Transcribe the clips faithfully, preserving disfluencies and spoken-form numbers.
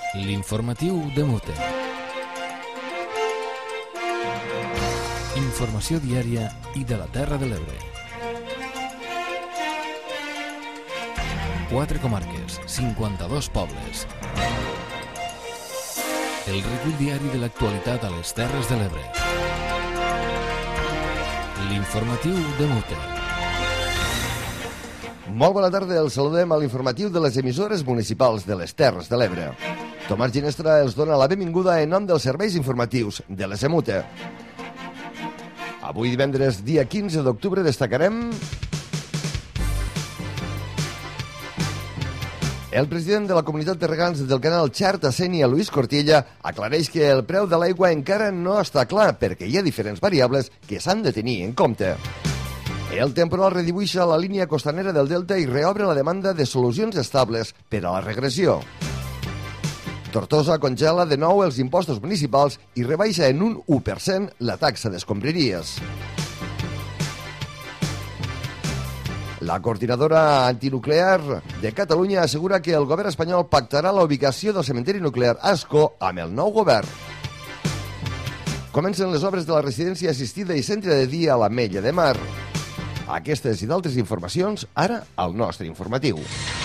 L'informatiu de Mute. Informació diària i de la Terra de l'Ebre. Quatre comarques, cinquanta-dos pobles. El recull diari de l'actualitat a les Terres de l'Ebre. L'informatiu de Mute. Molt bona tarda, els saludem a l'informatiu de les emissores municipals de les Terres de l'Ebre. Tomàs Ginestra els dona la benvinguda en nom dels serveis informatius de les Emute. Avui divendres, dia quinze d'octubre, destacarem... El president de la comunitat de regants del canal Xarta Sénia, Luis Cortiella, aclareix que el preu de l'aigua encara no està clar perquè hi ha diferents variables que s'han de tenir en compte. El temporal redibuixa la línia costanera del Delta i reobre la demanda de solucions estables per a la regressió. Tortosa congela de nou els impostos municipals i rebaixa en un u per cent la taxa d'escombraries. La coordinadora antinuclear de Catalunya assegura que el govern espanyol pactarà la ubicació del cementeri nuclear Ascó amb el nou govern. Comencen les obres de la residència assistida i centre de dia a l'Ametlla de Mar. Aquestes i d'altres informacions ara al nostre informatiu.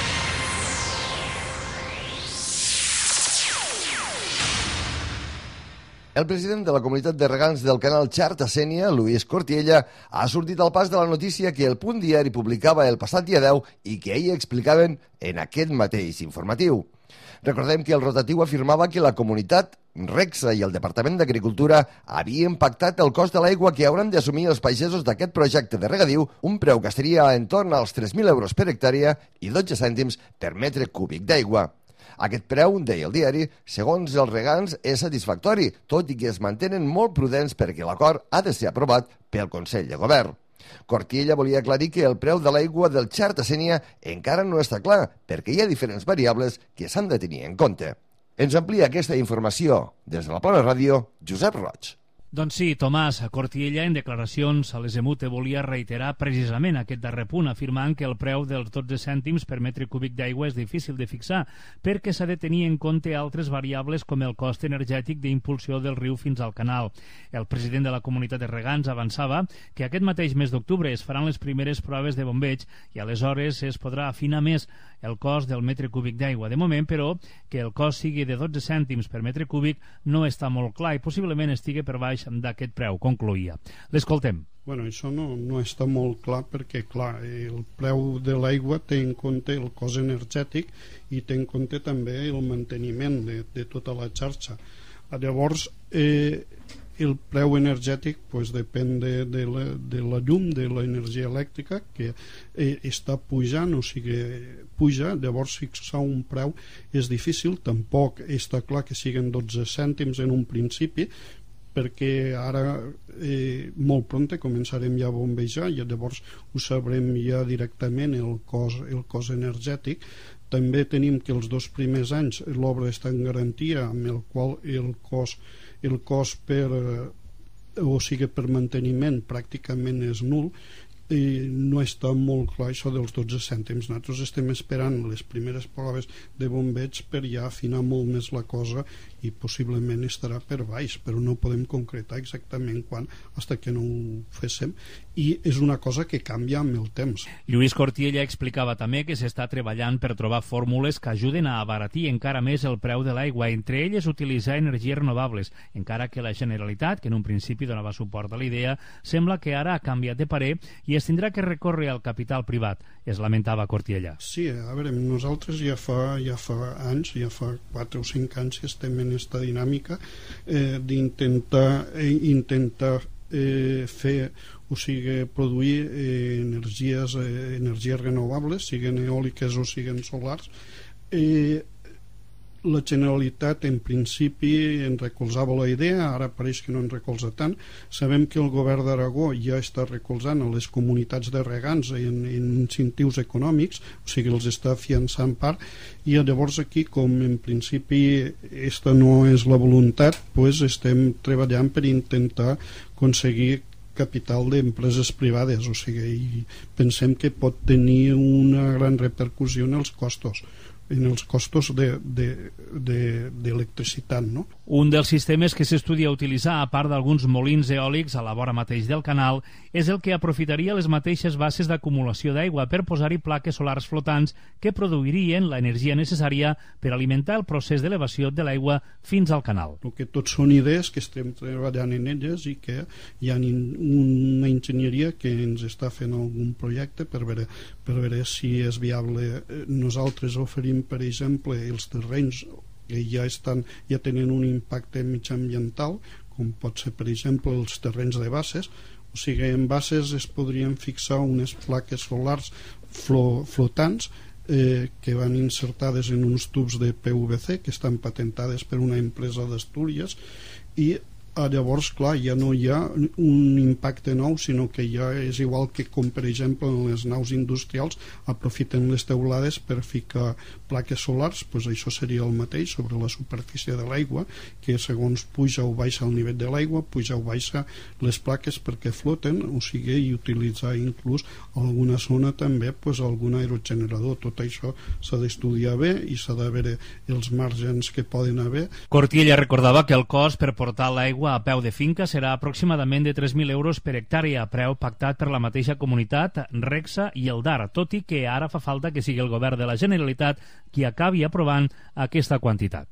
El president de la comunitat de regants del canal Xarta Sénia, Luis Cortiella, ha sortit al pas de la notícia que el Punt Diari publicava el passat dia deu i que ahir explicaven en aquest mateix informatiu. Recordem que el rotatiu afirmava que la comunitat, Regsa i el Departament d'Agricultura havien pactat el cost de l'aigua que hauran d'assumir els pagesos d'aquest projecte de regadiu, un preu que estaria en torn als tres mil euros per hectàrea i dotze cèntims per metre cúbic d'aigua. Aquest preu, deia el diari, segons els regants, és satisfactori, tot i que es mantenen molt prudents perquè l'acord ha de ser aprovat pel Consell de Govern. Cortiella volia aclarir que el preu de l'aigua del Xarta Sénia encara no està clar, perquè hi ha diferents variables que s'han de tenir en compte. Ens amplia aquesta informació des de la Plana Ràdio, Josep Roig. Doncs sí, Tomàs, Cortiella en declaracions a les Emute volia reiterar precisament aquest darrer punt, afirmant que el preu dels dotze cèntims per metre cúbic d'aigua és difícil de fixar, perquè s'ha de tenir en compte altres variables com el cost energètic d'impulsió del riu fins al canal. El president de la comunitat de regants avançava que aquest mateix mes d'octubre es faran les primeres proves de bombeig i aleshores es podrà afinar més el cost del metre cúbic d'aigua. De moment, però, que el cost sigui de dotze cèntims per metre cúbic no està molt clar i possiblement estigui per baix d'aquest preu, concloïa. L'escoltem. Bueno, això no, no està molt clar perquè, clar, el preu de l'aigua té en compte el cost energètic i té en compte també el manteniment de, de tota la xarxa. Llavors, eh, el preu energètic pues, depèn de, de, la, de la llum, de l'energia elèctrica, que eh, està pujant, o sigui, puja, llavors fixar un preu és difícil, tampoc està clar que siguin dotze cèntims en un principi, perquè ara eh, molt prompte començarem ja a bombejar i llavors ho sabrem ja directament el cost, el cost energètic. També tenim que els dos primers anys l'obra està en garantia, amb el qual el cost, el cost per, o sigui, per manteniment pràcticament és nul i no està molt clar això dels dotze cèntims. Nosaltres estem esperant les primeres proves de bombeig per ja afinar molt més la cosa i possiblement estarà per baix, però no podem concretar exactament quan, fins que no ho féssim, i és una cosa que canvia amb el temps. Lluís Cortiella explicava també que s'està treballant per trobar fórmules que ajuden a abaratir encara més el preu de l'aigua, entre elles utilitzar energies renovables, encara que la Generalitat, que en un principi donava suport a la idea, sembla que ara ha canviat de parer i es tindrà que recórrer al capital privat, es lamentava Cortiella. Sí, a veure, nosaltres ja fa, ja fa anys, ja fa quatre o cinc anys que estem en aquesta dinàmica eh, d'intentar eh, intentar eh, fer, o sigui, produir eh, energies, eh, energies renovables, siguin eòliques o siguin solars. Eh, la Generalitat en principi en recolzava la idea, ara pareix que no en recolza tant. Sabem que el govern d'Aragó ja està recolzant a les comunitats de regants en, en incentius econòmics, o sigui, els està fiançant part, i llavors aquí, com en principi esta no és la voluntat, pues estem treballant per intentar aconseguir capital d'empreses privades, o sigui, i pensem que pot tenir una gran repercussió en els costos. en els costos d'electricitat, no? Un dels sistemes que s'estudia utilitzar, a part d'alguns molins eòlics a la vora mateix del canal, és el que aprofitaria les mateixes bases d'acumulació d'aigua per posar-hi plaques solars flotants que produirien l'energia necessària per alimentar el procés d'elevació de l'aigua fins al canal. El que tots són idees que estem treballant en elles i que hi ha una enginyeria que ens està fent algun projecte per veure, per veure si és viable. Nosaltres oferim, per exemple, els terrenys que ja, estan, ja tenen un impacte mitjanambiental, com pot ser, per exemple, els terrenys de bases. O sigui, en bases es podrien fixar unes plaques solars flo, flotants eh, que van insertades en uns tubs de P V C que estan patentades per una empresa d'Astúries, i llavors, clar, ja no hi ha un impacte nou, sinó que ja és igual que com, per exemple, en les naus industrials aprofiten les teulades per ficar plaques solars, doncs això seria el mateix sobre la superfície de l'aigua, que segons puja o baixa el nivell de l'aigua, puja o baixa les plaques perquè floten, o sigui, i utilitzar inclús alguna zona també, doncs algun aerogenerador. Tot això s'ha d'estudiar bé i s'ha de veure els margens que poden haver. Cortiella recordava que el cost per portar l'aigua a peu de finca serà aproximadament de tres mil euros per hectàrea, preu pactat per la mateixa comunitat, Regsa i el D A R, tot i que ara fa falta que sigui el govern de la Generalitat qui acabi aprovant aquesta quantitat.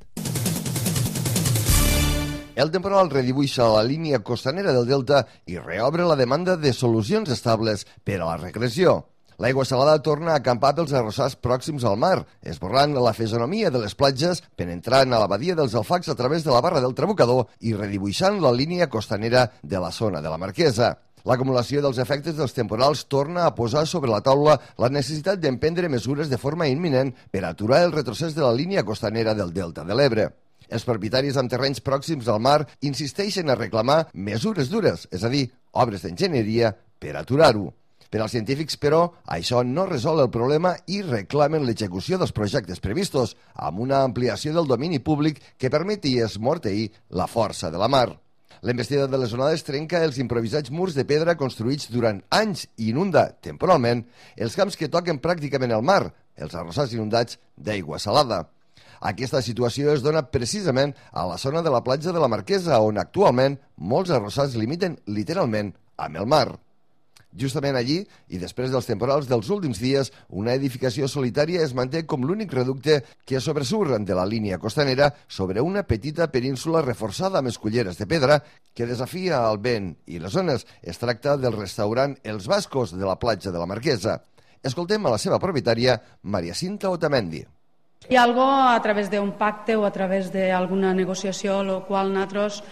El temporal redibuixa la línia costanera del Delta i reobre la demanda de solucions estables per a la recreació. L'aigua salada torna a acampar pels arrossars pròxims al mar, esborrant la fisonomia de les platges, penetrant a la badia dels Alfacs a través de la barra del Trabucador i redibuixant la línia costanera de la zona de la Marquesa. L'acumulació dels efectes dels temporals torna a posar sobre la taula la necessitat d'emprendre mesures de forma imminent per aturar el retrocés de la línia costanera del Delta de l'Ebre. Els propietaris amb terrenys pròxims al mar insisteixen a reclamar mesures dures, és a dir, obres d'enginyeria, per aturar-ho. Per als científics, però, això no resol el problema i reclamen l'execució dels projectes previstos, amb una ampliació del domini públic que permeti esmorteir la força de la mar. L'embestida de les onades trenca els improvisats murs de pedra construïts durant anys i inunda, temporalment, els camps que toquen pràcticament al mar, els arrossars inundats d'aigua salada. Aquesta situació es dona precisament a la zona de la platja de la Marquesa, on actualment molts arrossars limiten literalment amb el mar. Justament allí, i després dels temporals dels últims dies, una edificació solitària es manté com l'únic reducte que sobresurt de la línia costanera sobre una petita península reforçada amb esculleres de pedra que desafia el vent i les ones. Es tracta del restaurant Els Bascos de la platja de la Marquesa. Escoltem a la seva propietària, Maria Cinta Otamendi. Hi ha algo a través d'un pacte o a través d'alguna negociació, el qual nosaltres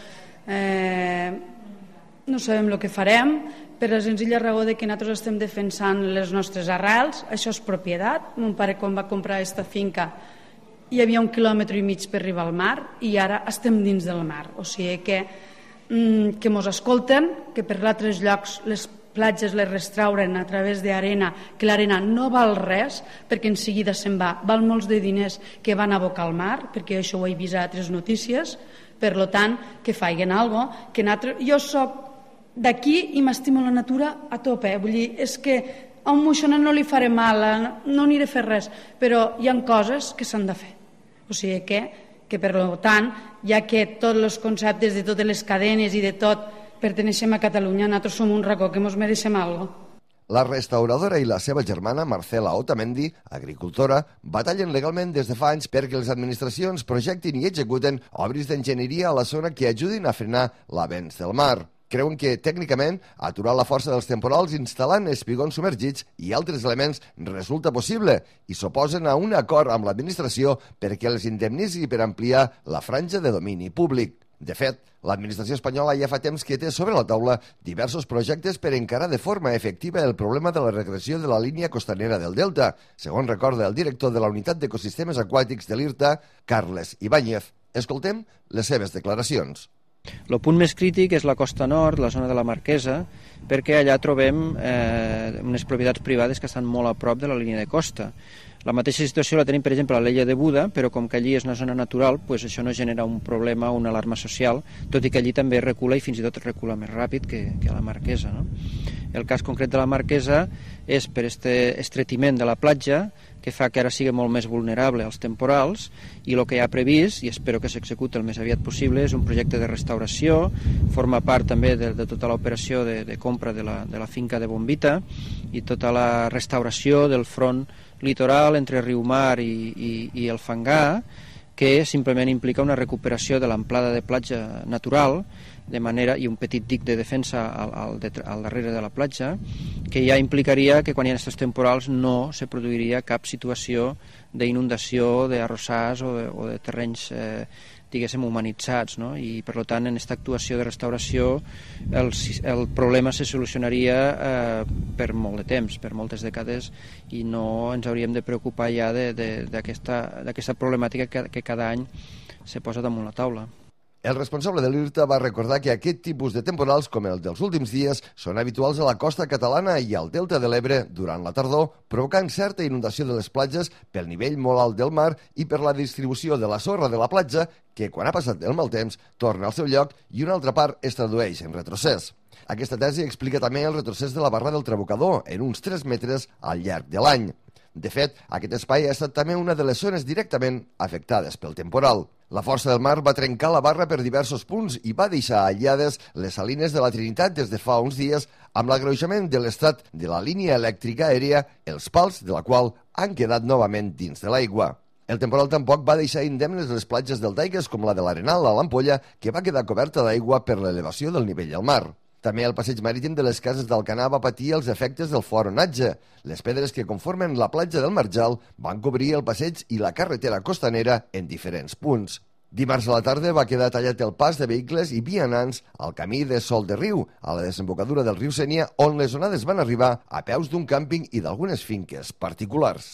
eh, no sabem el que farem, per la senzilla raó de que nosaltres estem defensant les nostres arrels. Això és propietat. Mon pare, quan va comprar aquesta finca, hi havia un quilòmetre i mig per arribar al mar i ara estem dins del mar. O sigui que mm, que mos escolten, que per altres llocs les platges les restauren a través d'arena, que l'arena no val res, perquè en seguida se'n va, val molts de diners que van a abocar al mar, perquè això ho he vist a altres notícies. Per tant, que faiguen alguna cosa, que nosaltres... Jo soc d'aquí i m'estimo la natura a tope, vull dir, és que a un moixonet no li faré mal, no aniré a fer res, però hi ha coses que s'han de fer. O sigui que, que per tant, ja que tots els conceptes de totes les cadenes i de tot perteneixem a Catalunya, nosaltres som un racó que mos mereixem alguna cosa. La restauradora i la seva germana, Marcela Otamendi, agricultora, batallen legalment des de fa anys perquè les administracions projectin i executen obres d'enginyeria a la zona que ajudin a frenar l'avenç del mar. Creuen que, tècnicament, aturar la força dels temporals instal·lant espigons submergits i altres elements resulta possible i s'oposen a un acord amb l'administració perquè els indemnitzi per ampliar la franja de domini públic. De fet, l'administració espanyola ja fa temps que té sobre la taula diversos projectes per encarar de forma efectiva el problema de la regressió de la línia costanera del Delta, segons recorda el director de la Unitat d'Ecosistemes Aquàtics de l'IRTA, Carles Ibáñez. Escoltem les seves declaracions. El punt més crític és la costa nord, la zona de la Marquesa, perquè allà trobem eh, unes propietats privades que estan molt a prop de la línia de costa. La mateixa situació la tenim, per exemple, a l'Ella de Buda, però com que allí és una zona natural, pues això no genera un problema o una alarma social, tot i que allí també recula i fins i tot recula més ràpid que, que a la Marquesa, no? El cas concret de la Marquesa és per este estretiment de la platja, que que fa que ara sigui molt més vulnerable als temporals, i el que hi ha previst, i espero que s'executi el més aviat possible, és un projecte de restauració, forma part també de, de tota l'operació de, de compra de la, de la finca de Bombita, i tota la restauració del front litoral entre Riumar i, i, i el Fangar, que simplement implica una recuperació de l'amplada de platja natural, de manera, i un petit dic de defensa al, al, al darrere de la platja, que ja implicaria que quan hi ha aquests temporals no se produiria cap situació d'inundació, d'arrossars o, de, o de terrenys, eh, diguéssim, humanitzats, no? I per tant en aquesta actuació de restauració el, el problema se solucionaria eh, per molt de temps, per moltes dècades, i no ens hauríem de preocupar ja d'aquesta problemàtica que, que cada any se posa damunt la taula. El responsable de l'I R T A va recordar que aquest tipus de temporals, com el dels últims dies, són habituals a la costa catalana i al delta de l'Ebre durant la tardor, provocant certa inundació de les platges pel nivell molt alt del mar i per la distribució de la sorra de la platja, que quan ha passat el mal temps torna al seu lloc i una altra part es tradueix en retrocés. Aquesta tesi explica també el retrocés de la barra del Trabucador en uns tres metres al llarg de l'any. De fet, aquest espai ha estat també una de les zones directament afectades pel temporal. La força del mar va trencar la barra per diversos punts i va deixar aïllades les salines de la Trinitat des de fa uns dies amb l'agreujament de l'estat de la línia elèctrica aèria, els pals de la qual han quedat novament dins de l'aigua. El temporal tampoc va deixar indemnes les platges deltaiques com la de l'Arenal a l'Ampolla, que va quedar coberta d'aigua per l'elevació del nivell del mar. També el passeig marítim de les Cases d'Alcanar va patir els efectes del fort onatge. Les pedres que conformen la platja del Marjal van cobrir el passeig i la carretera costanera en diferents punts. Dimarts a la tarda va quedar tallat el pas de vehicles i vianants al camí de Sol de Riu, a la desembocadura del riu Sénia, on les onades van arribar a peus d'un càmping i d'algunes finques particulars.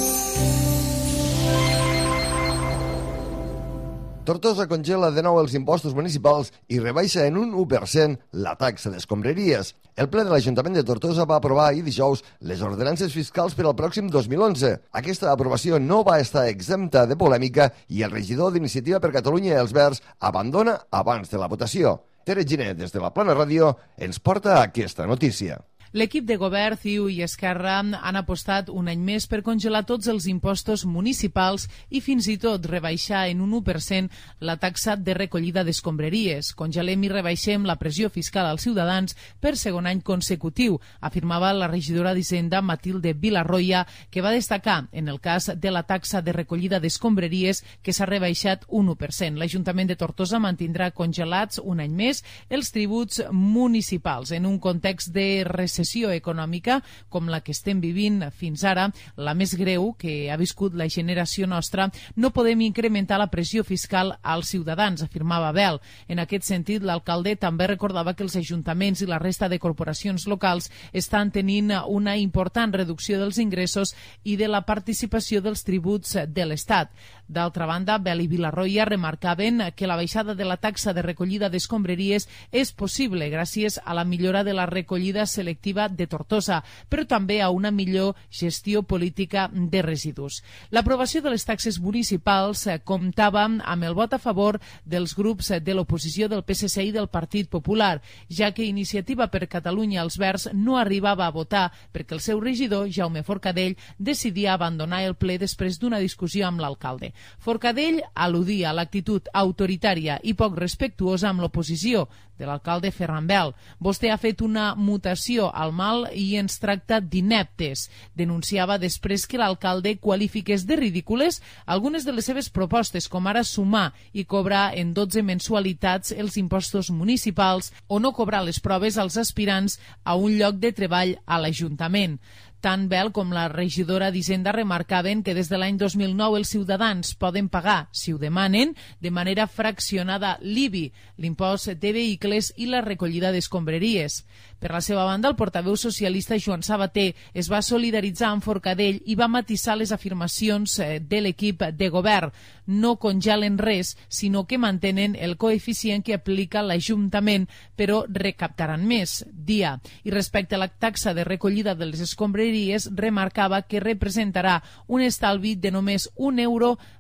Tortosa congela de nou els impostos municipals i rebaixa en un u per cent la taxa d'escombraries. El ple de l'Ajuntament de Tortosa va aprovar ahir dijous les ordenances fiscals per al pròxim dos mil onze. Aquesta aprovació no va estar exempta de polèmica i el regidor d'Iniciativa per Catalunya i els Verds abandona abans de la votació. Tere Giner, des de la Plana Ràdio, ens porta aquesta notícia. L'equip de govern, C I U i Esquerra han apostat un any més per congelar tots els impostos municipals i fins i tot rebaixar en un u per cent la taxa de recollida d'escombraries. Congelem i rebaixem la pressió fiscal als ciutadans per segon any consecutiu, afirmava la regidora d'Hisenda Matilde Vilarroya, que va destacar en el cas de la taxa de recollida d'escombraries que s'ha rebaixat un u per cent. L'Ajuntament de Tortosa mantindrà congelats un any més els tributs municipals en un context de recessió recessió econòmica com la que estem vivint fins ara, la més greu que ha viscut la generació nostra, no podem incrementar la pressió fiscal als ciutadans, afirmava Bel. En aquest sentit, l'alcalde també recordava que els ajuntaments i la resta de corporacions locals estan tenint una important reducció dels ingressos i de la participació dels tributs de l'Estat. D'altra banda, Bel i Vilarroya remarcaven que la baixada de la taxa de recollida d'escombraries és possible gràcies a la millora de la recollida selectiva de Tortosa, però també a una millor gestió política de residus. L'aprovació de les taxes municipals comptava amb el vot a favor dels grups de l'oposició del P S C i del Partit Popular, ja que Iniciativa per Catalunya els Verds no arribava a votar perquè el seu regidor, Jaume Forcadell, decidia abandonar el ple després d'una discussió amb l'alcalde. Forcadell al·ludia a l'actitud autoritària i poc respectuosa amb l'oposició de l'alcalde Ferran Bel. Vostè ha fet una mutació al mal i ens tracta d'ineptes. Denunciava després que l'alcalde qualifiqués de ridícules algunes de les seves propostes, com ara sumar i cobrar en dotze mensualitats els impostos municipals o no cobrar les proves als aspirants a un lloc de treball a l'Ajuntament. Tant Bel com la regidora d'Hisenda remarcaven que des de l'any dos mil nou els ciutadans poden pagar, si ho demanen, de manera fraccionada l'I B I, l'impost de vehicles i la recollida d'escombraries. Per la seva banda, el portaveu socialista Joan Sabater es va solidaritzar amb Forcadell i va matisar les afirmacions de l'equip de govern. No congelen res, sinó que mantenen el coeficient que aplica l'Ajuntament, però recaptaran més, dia. I respecte a la taxa de recollida de les escombraries, remarcava que representarà un estalvi de només un euro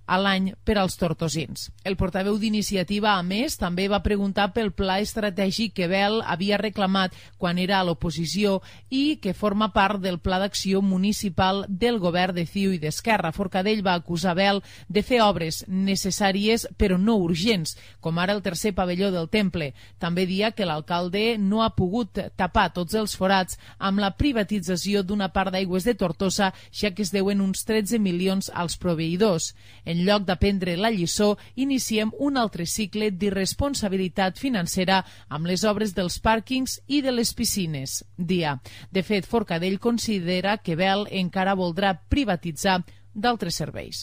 a l'any per als tortosins. El portaveu d'Iniciativa, a més, també va preguntar pel pla estratègic que Bel havia reclamat quan era a l'oposició i que forma part del Pla d'Acció Municipal del govern de C I U i d'Esquerra. Forcadell va acusar Bel de fer obres necessàries però no urgents, com ara el tercer pavelló del Temple. També dia que l'alcalde no ha pogut tapar tots els forats amb la privatització d'una part d'aigües de Tortosa, ja que es deuen uns tretze milions als proveïdors. En lloc d'aprendre la lliçó, iniciem un altre cicle d'irresponsabilitat financera amb les obres dels pàrquings i de les piscines. Dia. De fet, Forcadell considera que Bel encara voldrà privatitzar d'altres serveis.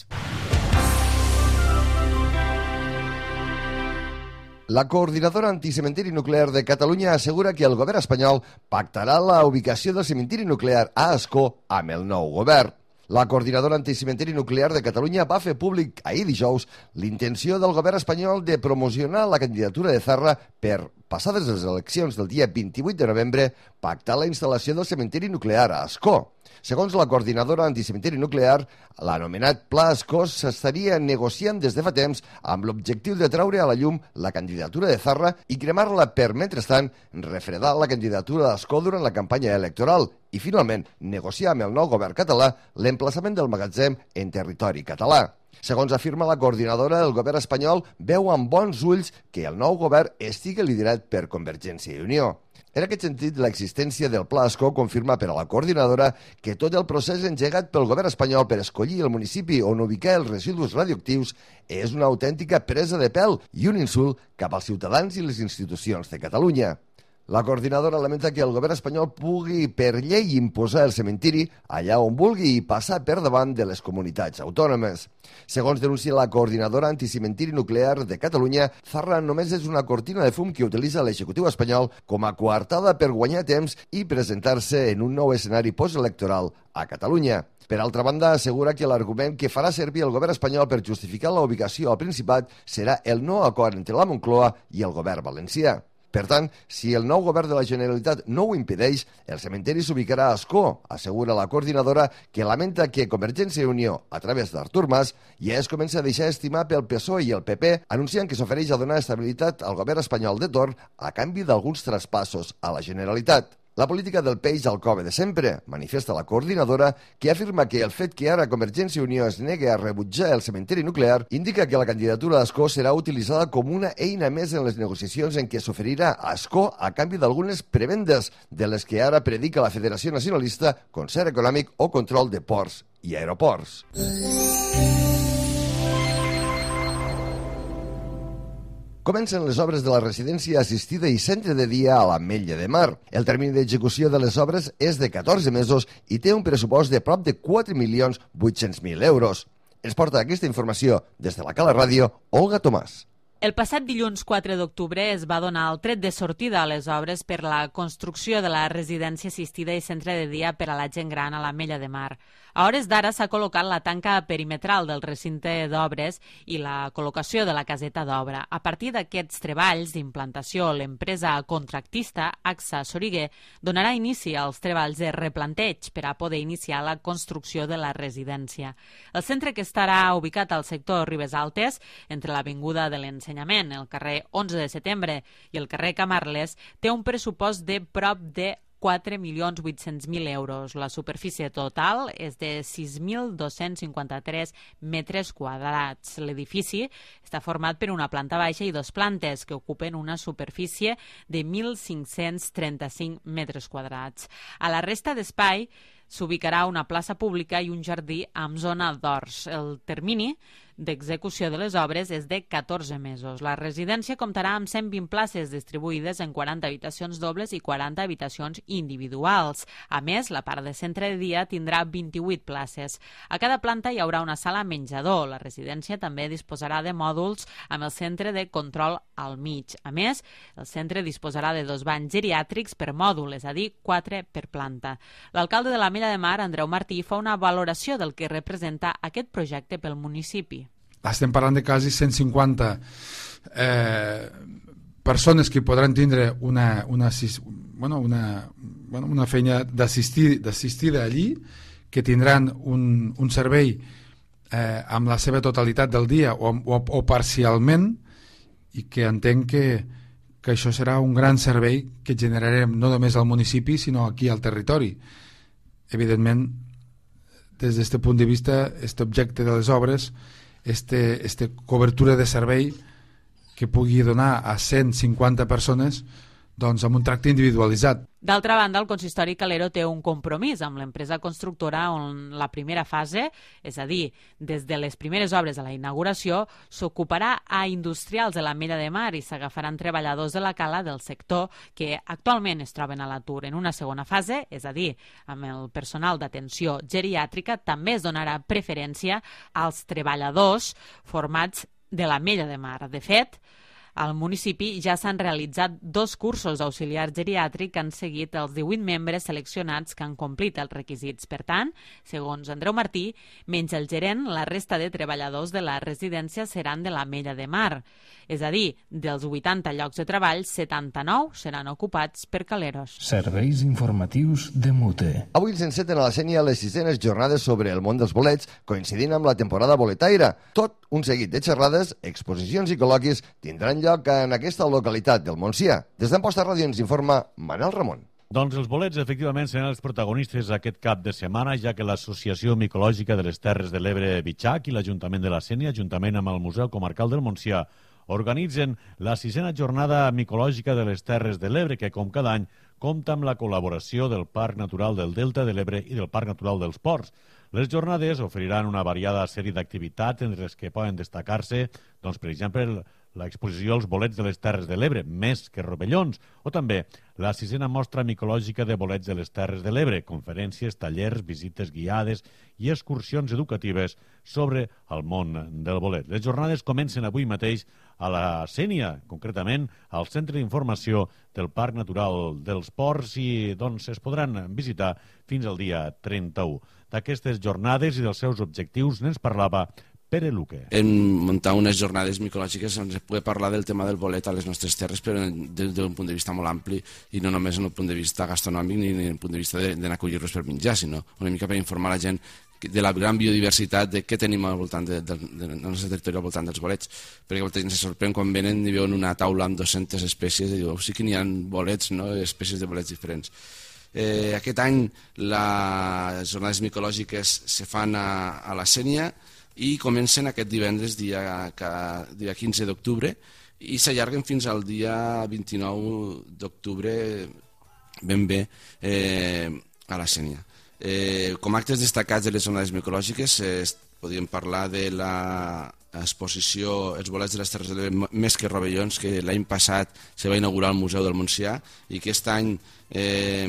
La coordinadora anticementiri nuclear de Catalunya assegura que el govern espanyol pactarà la ubicació del cementiri nuclear a Ascó amb el nou govern. La coordinadora anticementiri nuclear de Catalunya va fer públic ahir dijous l'intenció del govern espanyol de promocionar la candidatura de Zarra per, passades les eleccions del dia vint-i-vuit de novembre, pactar la instal·lació del cementiri nuclear a Ascó. Segons la coordinadora anticementiri nuclear, l'anomenat Pla Ascó s'estaria negociant des de fa temps amb l'objectiu de treure a la llum la candidatura de Zarra i cremar-la per, mentrestant, refredar la candidatura d'Ascó durant la campanya electoral i, finalment, negociar amb el nou govern català l'emplaçament del magatzem en territori català. Segons afirma la coordinadora, el govern espanyol veu amb bons ulls que el nou govern estigui liderat per Convergència i Unió. En aquest sentit, l'existència del Pla Ascó confirma per a la coordinadora que tot el procés engegat pel govern espanyol per escollir el municipi on ubicar els residus radioactius és una autèntica presa de pèl i un insult cap als ciutadans i les institucions de Catalunya. La coordinadora lamenta que el govern espanyol pugui per llei imposar el cementiri allà on vulgui i passar per davant de les comunitats autònomes. Segons denuncia la coordinadora anticementiri nuclear de Catalunya, Zarra només és una cortina de fum que utilitza l'executiu espanyol com a coartada per guanyar temps i presentar-se en un nou escenari postelectoral a Catalunya. Per altra banda, assegura que l'argument que farà servir el govern espanyol per justificar la ubicació al Principat serà el no acord entre la Moncloa i el govern valencià. Per tant, si el nou govern de la Generalitat no ho impedeix, el cementiri s'ubicarà a Ascó, assegura la coordinadora, que lamenta que Convergència i Unió, a través d'Artur Mas, ja es comença a deixar estimar pel P S O E i el P P, anunciant que s'ofereix a donar estabilitat al govern espanyol de torn a canvi d'alguns traspassos a la Generalitat. La política del peix al cove de sempre, manifesta la coordinadora, que afirma que el fet que ara Convergència i Unió es negui a rebutjar el cementiri nuclear indica que la candidatura d'Ascó serà utilitzada com una eina més en les negociacions en què s'oferirà a Ascó a canvi d'algunes prebendes de les que ara predica la Federació Nacionalista, concert econòmic o control de ports i aeroports. Comencen les obres de la residència assistida i centre de dia a l'Ametlla de Mar. El termini d'execució de les obres és de catorze mesos i té un pressupost de prop de quatre milions vuit-cents mil euros. Ens porta aquesta informació des de la Cala Ràdio, Olga Tomàs. El passat dilluns quatre d'octubre es va donar el tret de sortida a les obres per la construcció de la residència assistida i centre de dia per a la gent gran a l'Ametlla de Mar. A hores d'ara s'ha col·locat la tanca perimetral del recinte d'obres i la col·locació de la caseta d'obra. A partir d'aquests treballs d'implantació, l'empresa contractista A X A Soriguer donarà inici als treballs de replanteig per a poder iniciar la construcció de la residència. El centre, que estarà ubicat al sector Ribes Altes, entre l'Avinguda de l'Ensenyament, el carrer onze de setembre i el carrer Camarles, té un pressupost de prop de quatre milions vuit-cents mil euros. La superfície total és de sis mil dos-cents cinquanta-tres metres quadrats. L'edifici està format per una planta baixa i dos plantes que ocupen una superfície de mil cinc-cents trenta-cinc metres quadrats. A la resta d'espai s'ubicarà una plaça pública i un jardí amb zona d'horts. El termini d'execució de les obres és de catorze mesos. La residència comptarà amb cent vint places distribuïdes en quaranta habitacions dobles i quaranta habitacions individuals. A més, la part de centre de dia tindrà vint-i-vuit places. A cada planta hi haurà una sala menjador. La residència també disposarà de mòduls amb el centre de control al mig. A més, el centre disposarà de dos banys geriàtrics per mòdul, és a dir, quatre per planta. L'alcalde de l'Ametlla de Mar, Andreu Martí, fa una valoració del que representa aquest projecte pel municipi. Estem parlant de quasi cent cinquanta eh, persones que podran tindre una, una, bueno, una, bueno, una feina d'assistida allí, que tindran un, un servei eh, amb la seva totalitat del dia o, o, o parcialment, i que entenc que, que això serà un gran servei que generarem no només al municipi sinó aquí al territori. Evidentment, des d'aquest punt de vista, aquest objecte de les obres, aquesta cobertura de servei que pugui donar a cent cinquanta persones, doncs amb un tracte individualitzat. D'altra banda, el consistori Calero té un compromís amb l'empresa constructora on la primera fase, és a dir, des de les primeres obres a la inauguració, s'ocuparà a industrials de l'Ametlla de Mar i s'agafaran treballadors de la cala del sector que actualment es troben a l'atur. En una segona fase, és a dir, amb el personal d'atenció geriàtrica, també es donarà preferència als treballadors formats de l'Ametlla de Mar. De fet, al municipi ja s'han realitzat dos cursos d'auxiliar geriàtric que han seguit els divuit membres seleccionats que han complit els requisits. Per tant, segons Andreu Martí, menys el gerent, la resta de treballadors de la residència seran de l'Ametlla de Mar. És a dir, dels vuitanta llocs de treball, setanta-nou seran ocupats per caleros. Serveis informatius de Mute. Avui s'enceten a la Sénia les sisenes jornades sobre el món dels bolets, coincidint amb la temporada boletaire. Tot un seguit de xerrades, exposicions i col·loquis tindran lloc en aquesta localitat del Montsià. Des d'Amposta Ràdio ens informa Manel Ramon. Doncs els bolets, efectivament, seran els protagonistes aquest cap de setmana, ja que l'Associació Micològica de les Terres de l'Ebre Bitxac i l'Ajuntament de la Sénia, juntament amb el Museu Comarcal del Montsià, organitzen la sisena jornada micològica de les Terres de l'Ebre, que, com cada any, compta amb la col·laboració del Parc Natural del Delta de l'Ebre i del Parc Natural dels Ports. Les jornades oferiran una variada sèrie d'activitats entre les que poden destacar-se, doncs, per exemple, l'exposició als bolets de les Terres de l'Ebre, més que rovellons, o també la sisena mostra micològica de bolets de les Terres de l'Ebre, conferències, tallers, visites guiades i excursions educatives sobre el món del bolet. Les jornades comencen avui mateix a la Sénia, concretament al Centre d'Informació del Parc Natural dels Ports, i doncs es podran visitar fins al dia trenta-u. D'aquestes jornades i dels seus objectius n'ens parlava Pere Luque. En muntar unes jornades micològiques ens pugui parlar del tema del bolet a les nostres terres, però des d'un punt de vista molt ampli, i no només en el punt de vista gastronòmic ni en el punt de vista d'acollir-los per menjar, sinó una mica per informar la gent de la gran biodiversitat de què tenim al voltant de, de, de, del nostre territori al voltant dels bolets, perquè molta gent se sorprèn quan venen i veuen una taula amb dues-centes espècies i diuen, oh, sí que n'hi ha bolets, no?, espècies de bolets diferents. Eh, aquest any les jornades micològiques se fan a, a la Sénia i comencen aquest divendres, dia, dia quinze d'octubre, i s'allarguen fins al dia vint-i-nou d'octubre, ben bé, eh, a la Sénia. Eh, com a actes destacats de les jornades micològiques, eh, podríem parlar de l'exposició Els bolets de les Terres de l'Ebre més que rovellons, que l'any passat se va inaugurar al Museu del Montsià, i aquest any eh,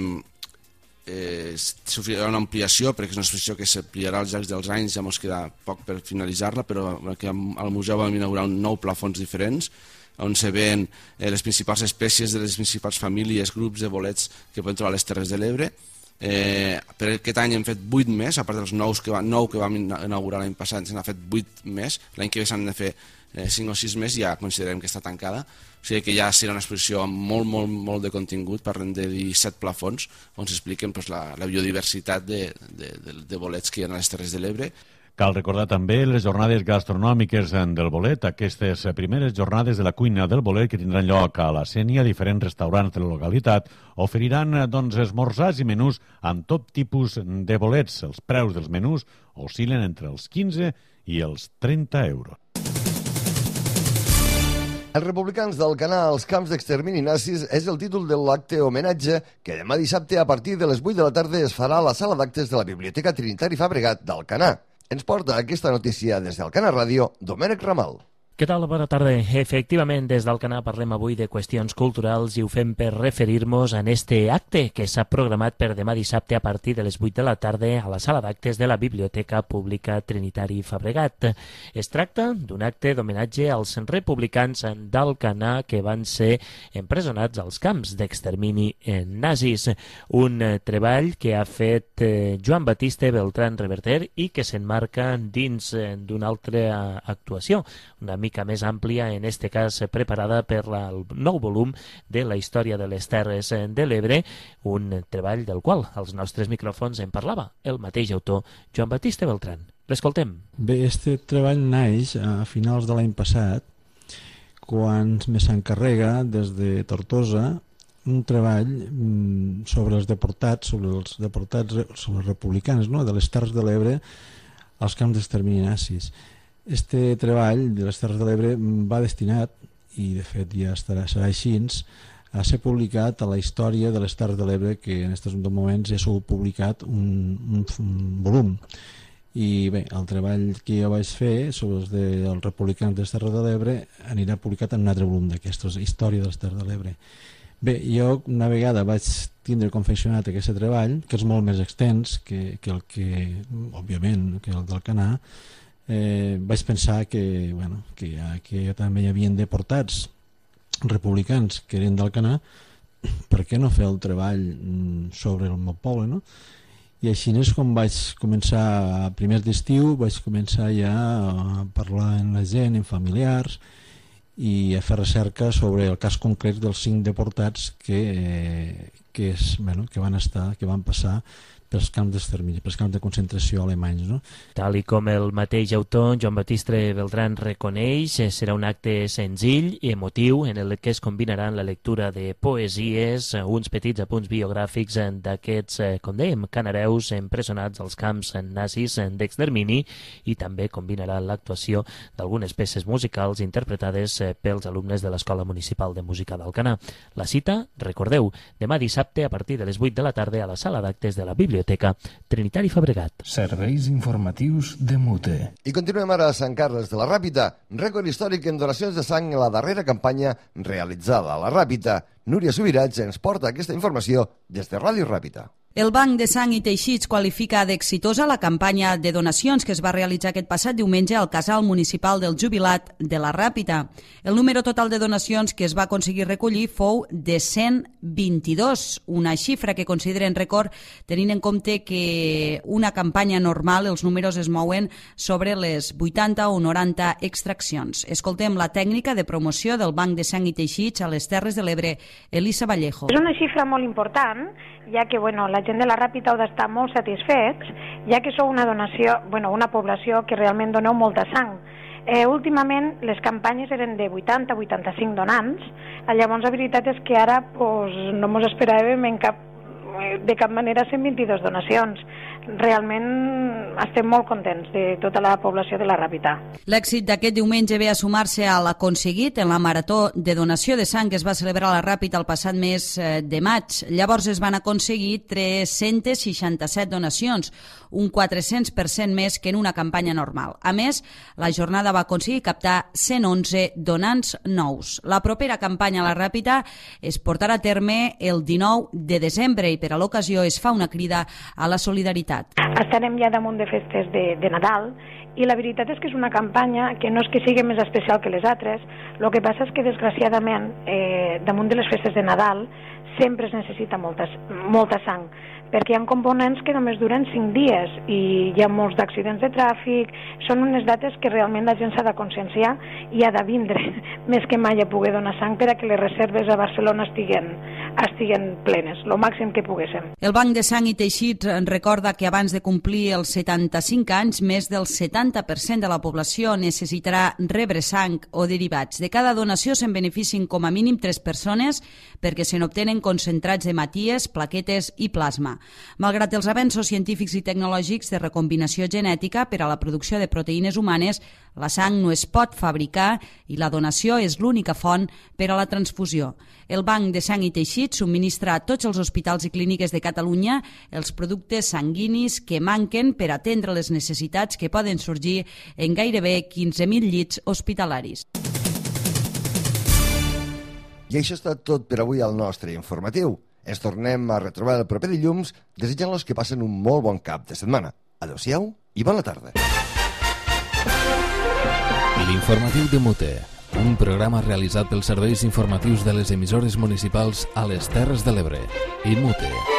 Eh, sofrirà una ampliació, perquè és una exposició que s'ampliarà als llarg dels anys, ja ens queda poc per finalitzar-la, però que al museu vam inaugurar un nou plafons diferents, on se veuen eh, les principals espècies de les principals famílies, grups de bolets que poden trobar a les Terres de l'Ebre. Eh, per aquest any hem fet vuit més, a part dels nous que, va, nou que vam inaugurar l'any passat, se n'ha fet vuit més, l'any que ve s'han de fer eh, cinc o sis més, ja considerem que està tancada. O sigui que ja serà una exposició amb molt, molt, molt de contingut, parlem de disset plafons, on s'expliquen pues, la, la biodiversitat de, de, de, de bolets que hi ha a les Terres de l'Ebre. Cal recordar també les jornades gastronòmiques del bolet, aquestes primeres jornades de la cuina del bolet que tindran lloc a la Sénia. Diferents restaurants de la localitat oferiran doncs, esmorzars i menús amb tot tipus de bolets. Els preus dels menús oscil·len entre els quinze i els trenta euros. Els republicans del canal Els camps d'extermini nazis és el títol de l'acte homenatge que demà dissabte a partir de les vuit de la tarda es farà a la sala d'actes de la Biblioteca Trinitari Fabregat d'Alcanar. Ens porta aquesta notícia des d'Alcanar Ràdio, Domènec Ramal. Què tal? Bona tarda. Efectivament, des d'Alcanar parlem avui de qüestions culturals i ho fem per referir-nos en este acte que s'ha programat per demà dissabte a partir de les vuit de la tarda a la sala d'actes de la Biblioteca Pública Trinitari Fabregat. Es tracta d'un acte d'homenatge als republicans d'Alcanar que van ser empresonats als camps d'extermini nazis. Un treball que ha fet Joan Batiste Beltrán Reverter i que s'enmarca dins d'una altra actuació, una mica més àmplia, en este cas preparada per la, el nou volum de la història de les Terres de l'Ebre, un treball del qual als nostres micròfons en parlava el mateix autor, Joan Batista Beltrán. L'escoltem. Bé, este treball naix a finals de l'any passat, quan me s'encarrega des de Tortosa un treball sobre els deportats, sobre els deportats, sobre els republicans, no?, de les Terres de l'Ebre als camps d'extermini nazis. Este treball de les Terres de l'Ebre va destinat, i de fet ja estarà, serà així, a ser publicat a la història de les Terres de l'Ebre, que en aquests moments ja s'ha publicat un, un, un volum. I bé, el treball que jo vaig fer sobre els dels republicans de les Terres de l'Ebre anirà publicat en un altre volum d'aquestes, història de les Terres de l'Ebre. Bé, jo una vegada vaig tindre confeccionat aquest treball, que és molt més extens que, que el que, òbviament, que el del Canà, eh, vaig pensar que, bueno, que, que també hi havia deportats republicans que eren del Canà, per què no fer el treball sobre el meu poble, no? I així és com vaig començar, a primers d'estiu, vaig començar ja a parlar amb la gent, amb familiars, i a fer recerca sobre el cas concret dels cinc deportats que, eh, que, és, bueno, que van estar, que van passar pels camps d'extermini, pels camps de concentració alemanys, no? Tal i com el mateix autor, Joan Batista Beltrán, reconeix, serà un acte senzill i emotiu en el que es combinaran la lectura de poesies, uns petits apunts biogràfics d'aquests, com dèiem, canareus empresonats als camps nazis d'extermini, i també combinarà l'actuació d'algunes peces musicals interpretades pels alumnes de l'Escola Municipal de Música d'Alcanar. La cita, recordeu, demà dissabte a partir de les vuit de la tarda a la sala d'actes de la Biblioteca Trinitari Fabregat. Serveis informatius de Mute. I continuem ara a Sant Carles de la Ràpita. Rècord històric en donacions de sang en la darrera campanya realitzada a la Ràpita. Núria Subirats ens porta aquesta informació des de Ràdio Ràpita. El Banc de Sang i Teixits qualifica d'exitosa la campanya de donacions que es va realitzar aquest passat diumenge al Casal Municipal del Jubilat de la Ràpita. El número total de donacions que es va aconseguir recollir fou de cent vint-i-dos, una xifra que consideren rècord tenint en compte que una campanya normal els números es mouen sobre les vuitanta o noranta extraccions. Escoltem la tècnica de promoció del Banc de Sang i Teixits a les Terres de l'Ebre, Elisa Vallejo. És una xifra molt important, ja que bueno, la gent de la Ràpita heu d'estar molt satisfets, ja que sou una donació, bueno, una població que realment doneu molta sang. Eh, últimament les campanyes eren de vuitanta a vuitanta-cinc donants, llavors la veritat és que ara pues, no mos esperàvem en cap, de cap manera cent vint-i-dos donacions. Realment estem molt contents de tota la població de la Ràpita. L'èxit d'aquest diumenge ve a sumar-se a l'aconseguit en la marató de donació de sang que es va celebrar a la Ràpita el passat mes de maig. Llavors es van aconseguir tres-centes seixanta-set donacions, un quatre-cents per cent més que en una campanya normal. A més, la jornada va aconseguir captar cent onze donants nous. La propera campanya a la Ràpita es portarà a terme el dinou de desembre i per a l'ocasió es fa una crida a la solidaritat. Estarem ja damunt de festes de, de Nadal i la veritat és que és una campanya que no és que sigui més especial que les altres, el que passa és que desgraciadament eh, damunt de les festes de Nadal sempre es necessita molta, molta sang, perquè hi ha components que només duren cinc dies i hi ha molts d'accidents de tràfic, són unes dates que realment la gent s'ha de conscienciar i ha de vindre més que mai a poder donar sang per a que les reserves a Barcelona estiguen, estiguen plenes, el màxim que poguéssim. El Banc de Sang i Teixits recorda que abans de complir els setanta-cinc anys, més del setanta per cent de la població necessitarà rebre sang o derivats. De cada donació se'n beneficien com a mínim tres persones perquè se n'obtenen concentrats d'hematies, plaquetes i plasma. Malgrat els avenços científics i tecnològics de recombinació genètica per a la producció de proteïnes humanes, la sang no es pot fabricar i la donació és l'única font per a la transfusió. El Banc de Sang i Teixits subministra a tots els hospitals i clíniques de Catalunya els productes sanguinis que manquen per atendre les necessitats que poden sorgir en gairebé quinze mil llits hospitalaris. I això està tot per avui al nostre informatiu. Ens tornem a retrobar el proper dilluns desitjant-los que passen un molt bon cap de setmana. Adéu-siau i bona tarda. L'informatiu de Mute, un programa realitzat pels serveis informatius de les emissores municipals a les Terres de l'Ebre i Mute.